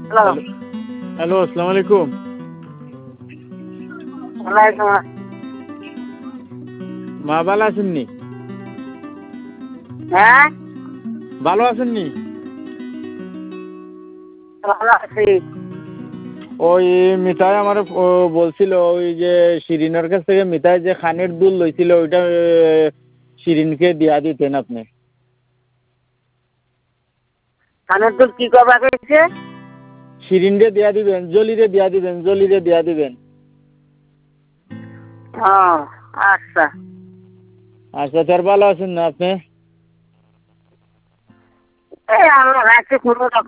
Hello. Hello, আসসালামু আলাইকুম। ওয়ালাইকুম আসসালাম। মা ভালো আছেননি? হ্যাঁ, ভালো আছেননি? ভালো আছি। ওই মিতাই আমার বলছিল ওই যে শিরিনের কাছ থেকে মিতাই যে খানের দুল লইছিল ওইটা শিরিনকে দিয়া দিতেন আপনি। কানের দুল কি করবা গেছে? শিরিনরে দিয়া দিবেন, জলিরে দিয়া দিবেন, জলিরে দিয়া দিবেন। ও আচ্ছা। আচ্ছা, তার ভালো আছেন না আপনি? এই আমরা রাখছি কোনো রকম।